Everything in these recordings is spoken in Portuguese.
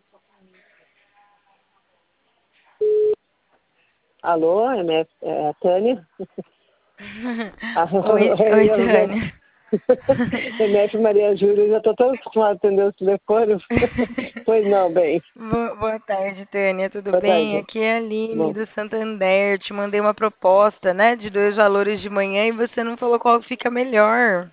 Alô, é a Tânia? Oi, Tânia. MF Maria Júlia, eu já estou tão acostumada a atender o telefone. Pois não, bem. Boa tarde, Tânia. Tudo Boa bem? tarde. Aqui é a Aline Bom. do Santander. Te mandei uma proposta, né, de 2 valores de manhã e você não falou qual fica melhor.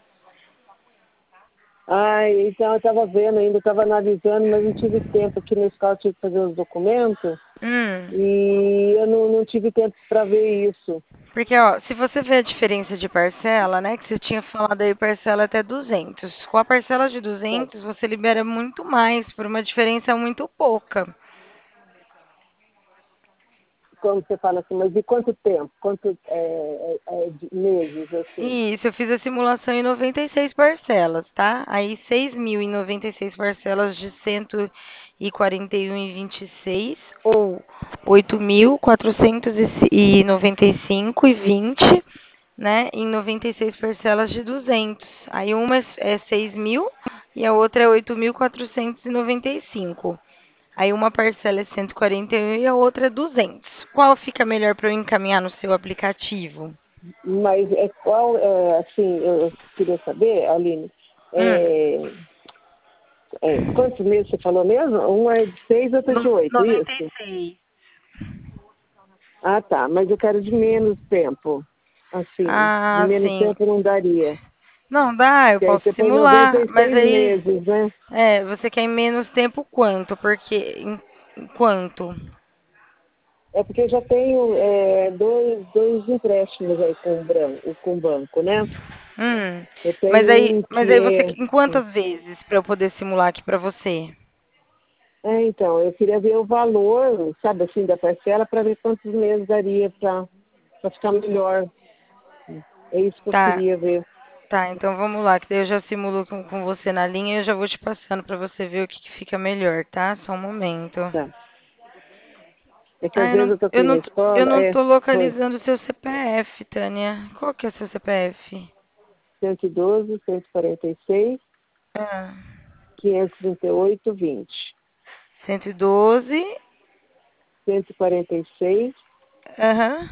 Então eu estava vendo ainda, estava analisando, mas não tive tempo aqui na escola, tive que fazer os documentos Hum. e eu não tive tempo para ver isso. Porque, ó, se você vê a diferença de parcela, né, que você tinha falado aí parcela até 200. Com a parcela de Tá. 200, você libera muito mais por uma diferença muito pouca. Como você fala assim, mas de quanto tempo? Quanto de meses, assim? Isso, eu fiz a simulação em 96 parcelas, tá? Aí 6.000 em 96 parcelas de 141,26 ou 8.495,20, né? Em 96 parcelas de 200. Aí uma é 6.000 e a outra é 8.495. Aí uma parcela é 141 e a outra é 200. Qual fica melhor para eu encaminhar no seu aplicativo? Mas assim, eu queria saber, Aline, Hum. quantos meses você falou mesmo? Um é de 6, outro é de 8, isso? 96. Ah, tá, mas eu quero de menos tempo. Assim, de Ah, menos sim. tempo não daria. Não, dá, eu Porque aí posso você põe simular, mas 96 aí, meses, né? você quer em menos tempo quanto? Porque, em quanto? É porque eu já tenho dois empréstimos aí com o banco, né? Eu Mas tenho aí, um mas que aí você, é. em quantas vezes para eu poder simular aqui para você? Então, eu queria ver o valor, sabe assim, da parcela para ver quantos meses daria para ficar melhor. É isso que eu Tá, queria ver. tá, então vamos lá, que daí eu já simulo com você na linha e eu já vou te passando para você ver o que fica melhor, tá? Só um momento. Tá. É que Ah, às vezes eu tô eu aqui na não, eu escola, não tô foi localizando o seu CPF, Tânia. Qual que é o seu CPF? 112, 146, Ah, 538, 20. 112. 146, Aham.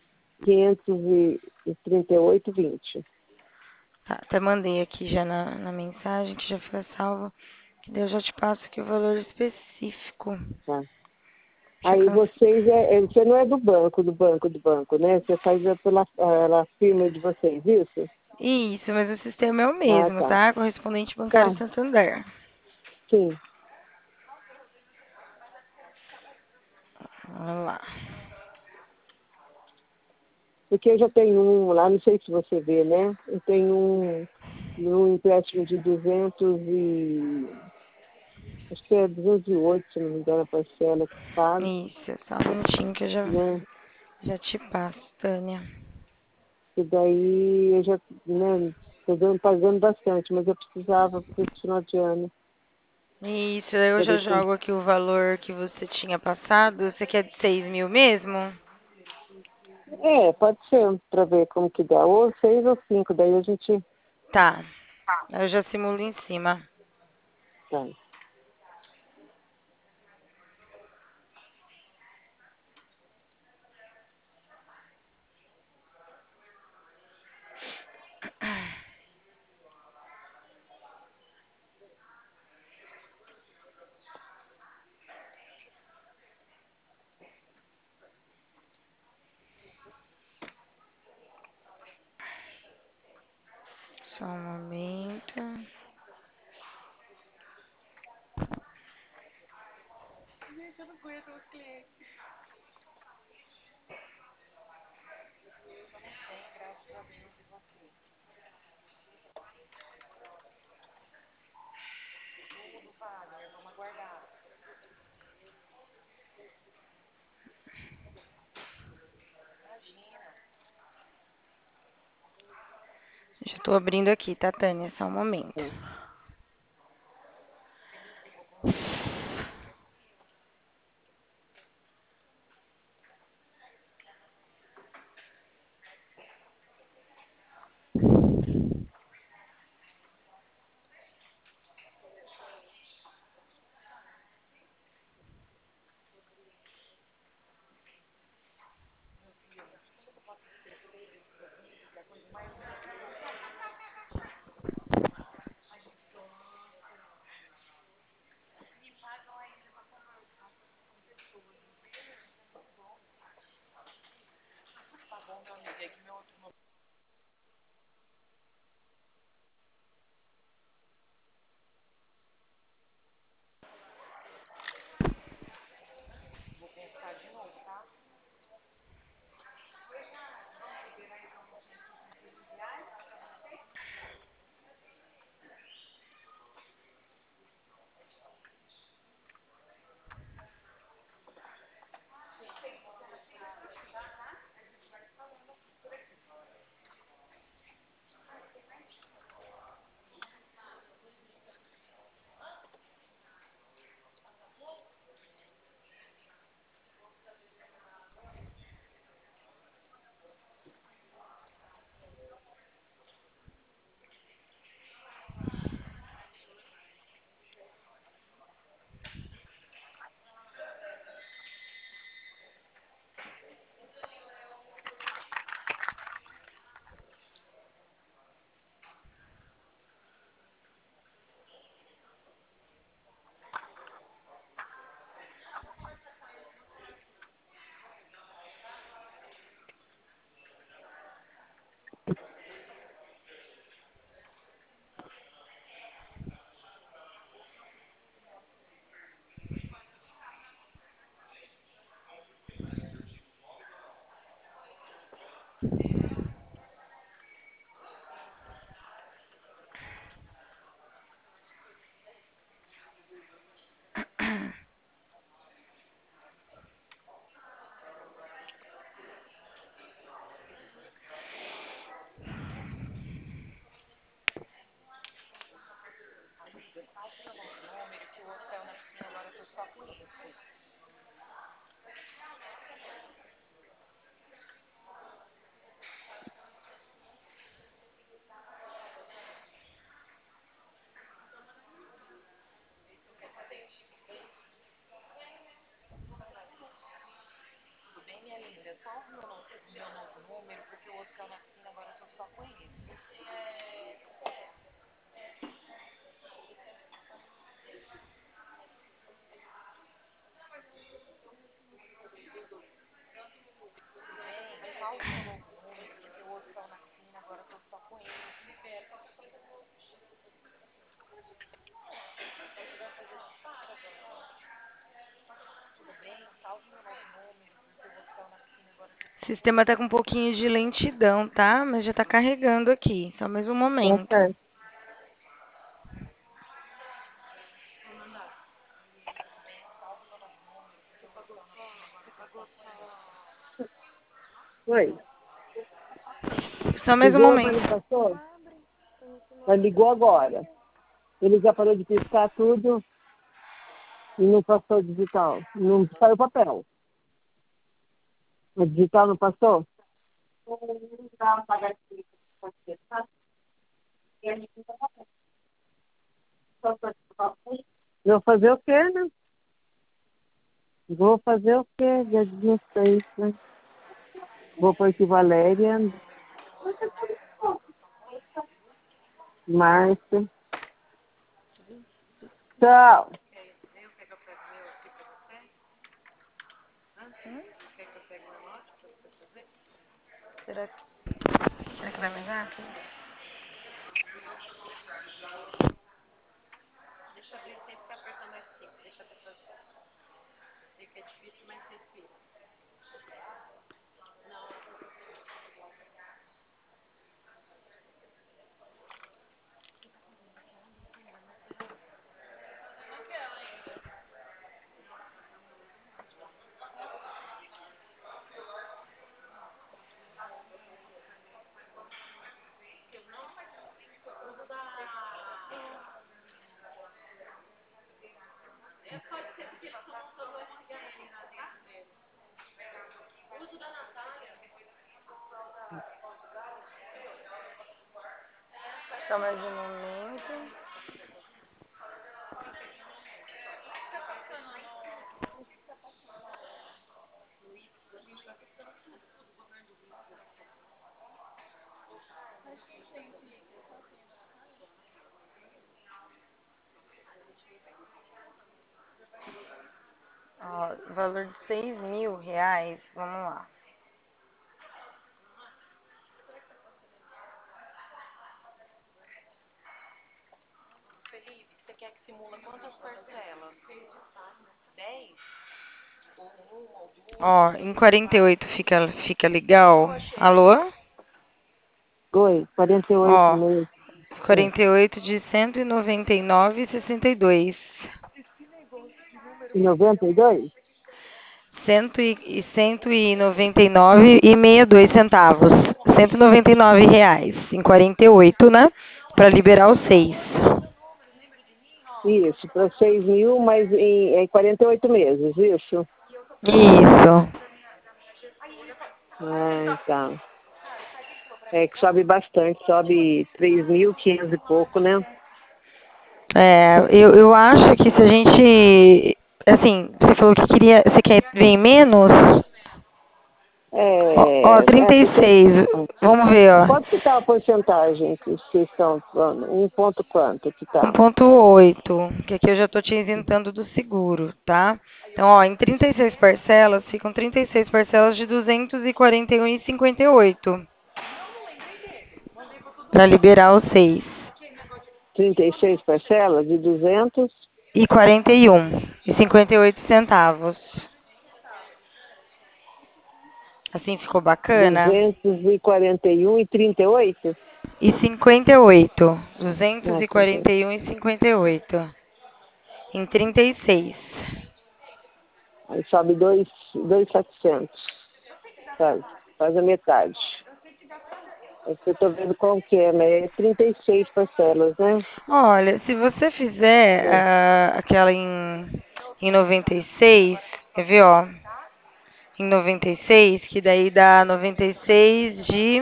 538, 20. Tá, até mandei aqui já na mensagem, que já fica salvo. Que daí eu já te passo aqui o valor específico. Tá. Deixa eu Aí vocês, você não é do banco, né? Você faz pela firma de vocês, isso? Isso, mas o sistema é o Ah, mesmo, tá. tá? Correspondente bancário Tá, Santander. sim. Vamos lá. Porque eu já tenho um lá, não sei se você vê, né? Eu tenho um empréstimo de 200 acho que é 208, se não me engano, a parcela que paga, Isso, só um minutinho que eu né? já te passo, Tânia. E daí eu já, né, tô pagando bastante, mas eu precisava para esse final de ano. Isso, eu Pra já ver como... jogo aqui o valor que você tinha passado. Você quer de 6.000 mesmo? Pode ser, para ver como que dá. Ou 6 ou 5, daí a gente... Tá, eu já simulo em cima. Tá. Só um momento. Já tô abrindo aqui, tá, Tânia? Só um momento. Tá. O sistema tá com um pouquinho de lentidão, tá? Mas já tá carregando aqui. Só mais um Tá momento. certo. Oi. Só mais um Ligou, mas momento. não passou? Mas ligou agora. Ele já parou de piscar tudo e não passou o digital. Não saiu o papel. O digital não passou? Vou fazer o quê, né? Vou fazer o quê? Dia 16, né? Vou para aqui, Valéria, Márcia. Tchau. Será que vai mais rápido? Só mais um momento. Ó, valor de R$ 6.000, vamos lá. Felipe, você quer que simula quantas parcelas? 10? Ou uma ou duas? Ó, em 48 fica legal. Alô? Oi, 48 Ó, meses. 48 de 199,62. E 92? 199,62 centavos. R$ 199 em 48, né? Pra liberar os 6. Isso, para 6 mil, mas em 48 meses, isso? Isso. Ah, tá. É que sobe bastante, sobe 3.500 e pouco, né? Eu acho que se a gente. Assim, você falou que queria. Você quer ver em menos? Ó, trinta e Porque seis. Vamos ver, ó. quanto que tá a porcentagem que vocês estão falando? Um ponto quanto que um tá? ponto oito, que aqui eu já estou te isentando do seguro, tá? Então, ó, em 36 parcelas, ficam 36 parcelas de 241,58 para liberar os 6. 36 parcelas de 200? E 41,58 centavos. Assim ficou bacana? 241,38? E 58. Ah, 38. 241,58. Em 36. Aí sobe 2.700. Faz a metade. É que eu tô vendo qual que é, mas é 36 parcelas, né? Olha, se você fizer É. aquela em 96, quer ver, ó? Em 96, que daí dá 96 de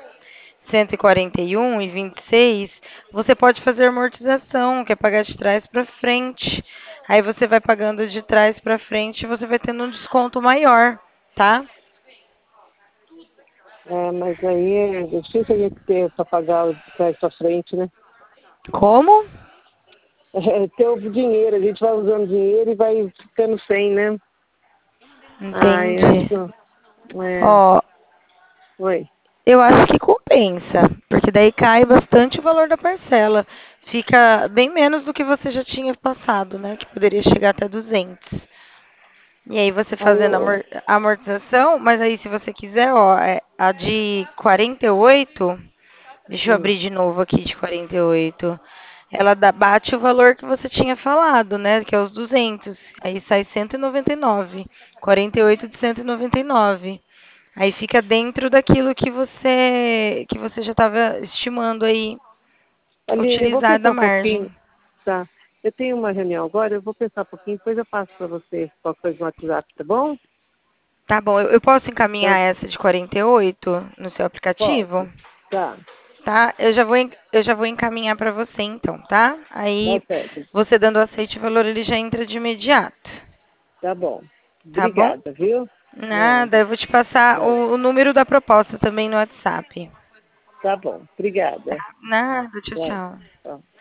141,26, você pode fazer amortização, que é pagar de trás para frente. Aí você vai pagando de trás para frente e você vai tendo um desconto maior, tá? Mas aí é difícil a gente ter para pagar o de trás para frente, né? Como? É, ter o dinheiro, a gente vai usando dinheiro e vai ficando sem, né? Eu Entendi. acho. É, Ó, oi. eu acho que compensa, porque daí cai bastante o valor da parcela. Fica bem menos do que você já tinha passado, né? Que poderia chegar até 200. E aí você Aí fazendo eu. a amortização, mas aí se você quiser, ó, a de 48, deixa eu Hum, abrir de novo aqui de 48. Ela bate o valor que você tinha falado, né, que é os 200. Aí sai 199, 48 de 199. Aí fica dentro daquilo que você já estava estimando aí Aline, eu vou utilizar da pensar um margem. pouquinho, tá? Eu tenho uma reunião agora, eu vou pensar um pouquinho, depois eu passo para você qualquer coisa no WhatsApp, tá bom? Tá bom, eu posso encaminhar Tá? essa de 48 no seu aplicativo? Pode. Tá, Tá? Eu já vou encaminhar para você então, tá? tá Aí certo. você dando aceite o valor ele já entra de imediato, Tá bom. tá bom? Obrigada, viu? Nada, eu vou te passar Vai. o número da proposta também no WhatsApp. Tá bom. Obrigada. Nada, tchau, Vai. tchau. Tá.